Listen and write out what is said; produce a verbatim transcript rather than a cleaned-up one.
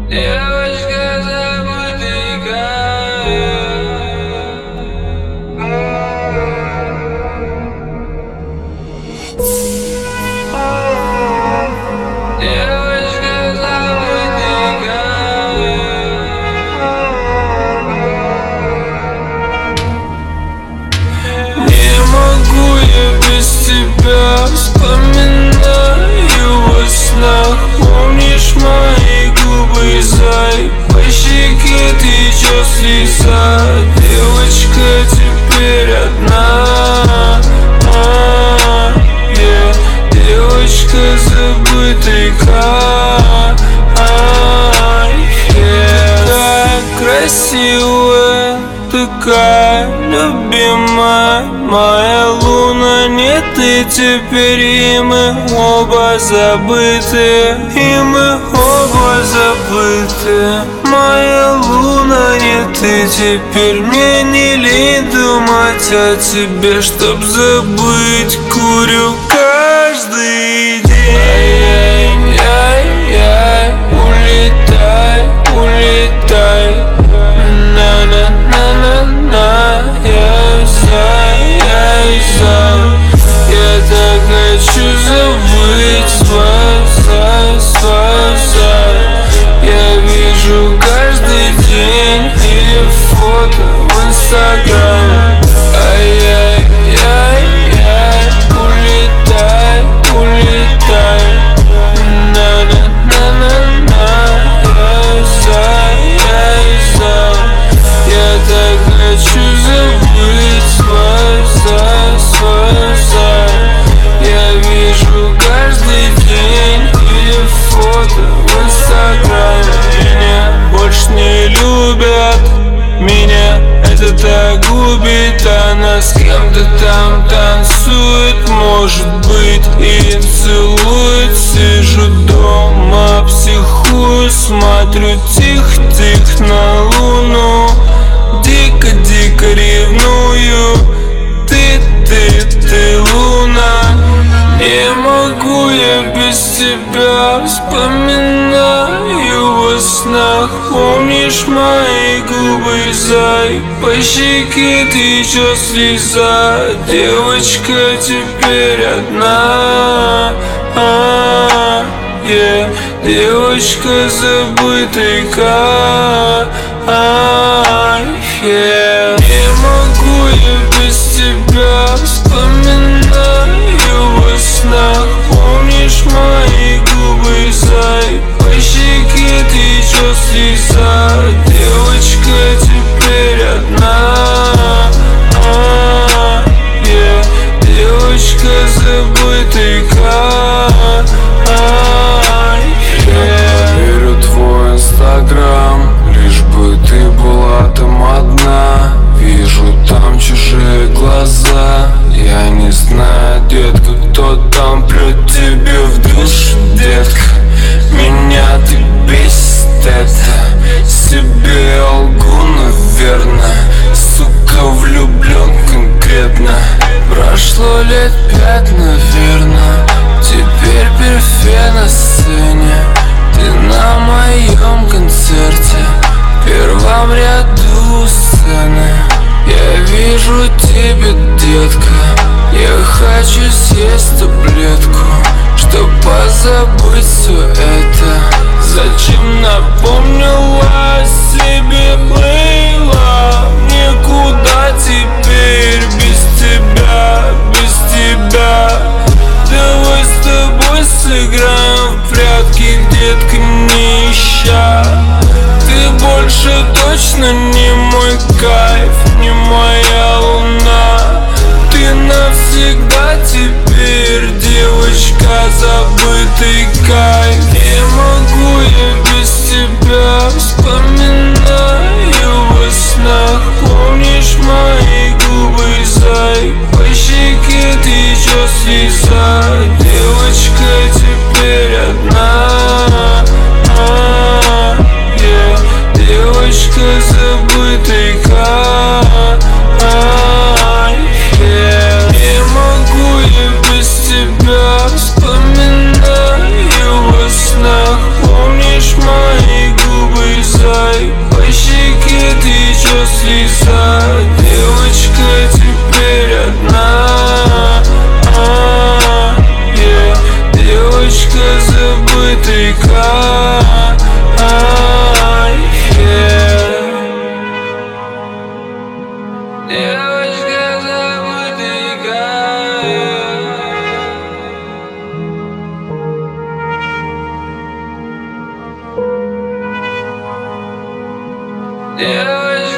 Девочка, забытый край. Девочка, забытый край. Не могу я без тебя, вспоминаю во снах. Помнишь мои губы, зай? По щеке течет слеза. Девочка теперь одна, а, yeah. Девочка, забытый край, yeah. Такая красивая, такая любимая, моя луна, нет ты теперь, и мы оба забыты, и мы оба забыты. Моя луна, нет ты теперь, мне не лень думать о тебе, чтоб забыть, курю каждый день. Ай-яй-яй, улетай, улетай, на-на-на-на-на, я зай, я зай. Я так хочу забыть свой зай, свой зай. Я вижу каждый день или фото в инстаграме. Ай-яй-яй-яй, улетай, улетай, на-на-на-на-на, я зай, я зай. Я так хочу забыть свой зай, свой зай. Я вижу каждый день или фото в инстаграме. Меня больше не любят, меня это так губит. Она с кем-то там танцует, может быть, и целует. Сижу дома, психую, смотрю тихо-тихо на луну. Дико-дико ревную, ты, ты, ты, луна. Не могу я без тебя, вспоминаю во снах. Помнишь мои губы, зай? По щеке течет слеза. Девочка теперь одна, а, yeah. Девочка, забытый край, yeah. Не могу я без тебя, вспоминаю во снах. Помнишь мои губы, зай? По щеке течет слеза. Девочка теперь одна, а, yeah. Девочка, забытый край, yeah. Верю в твой инстаграм, лишь бы ты была там одна. Вижу там чужие глаза, я не знаю, детка, кто там прет тебе в душу, детка. Меня ты бесит это, себе я лгу, наверное. Сука, влюблен конкретно. Прошло лет пять, наверное. Теперь перфе на сцене. Ты на моем концерте, в первом ряду сцены. Я вижу тебя, детка. Я хочу съесть таблетку, чтоб позабыть все это. Зачем напомнила о себе, было? Никуда теперь без тебя, без тебя. девочка.